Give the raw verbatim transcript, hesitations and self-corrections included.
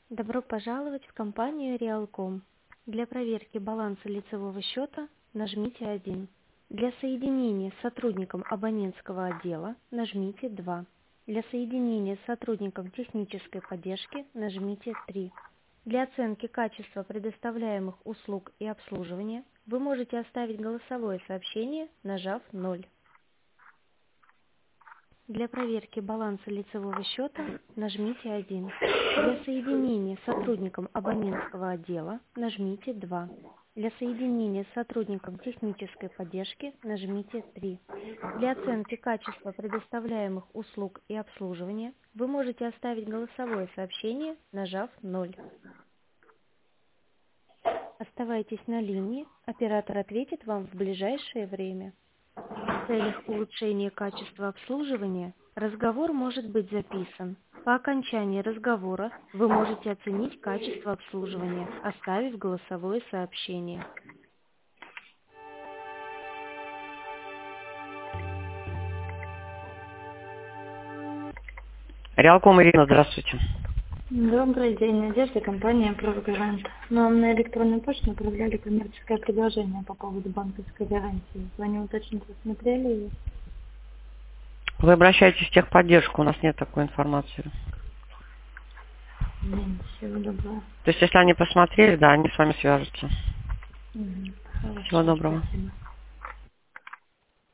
Добро пожаловать в компанию Реалком. Для проверки баланса лицевого счета нажмите один. Для соединения с сотрудником абонентского отдела нажмите два. Для соединения с сотрудником технической поддержки нажмите три. Для оценки качества предоставляемых услуг и обслуживания вы можете оставить голосовое сообщение, нажав ноль. Для проверки баланса лицевого счета нажмите один. Для соединения с сотрудником абонентского отдела нажмите два. Для соединения с сотрудником технической поддержки нажмите три. Для оценки качества предоставляемых услуг и обслуживания вы можете оставить голосовое сообщение, нажав ноль. Оставайтесь на линии, оператор ответит вам в ближайшее время. В целях улучшения качества обслуживания разговор может быть записан. По окончании разговора вы можете оценить качество обслуживания, оставив голосовое сообщение. Реалком, Ирина, здравствуйте. Добрый день, Надежда, компания «Прогарант». Нам на электронную почту направляли коммерческое предложение по поводу банковской гарантии. Звоню уточнить, вы смотрели ее? Вы обращаетесь в техподдержку, у нас нет такой информации. Нет, всего доброго. То есть, если они посмотрели, да, они с вами свяжутся. Угу. Хорошо, Всего доброго. Спасибо.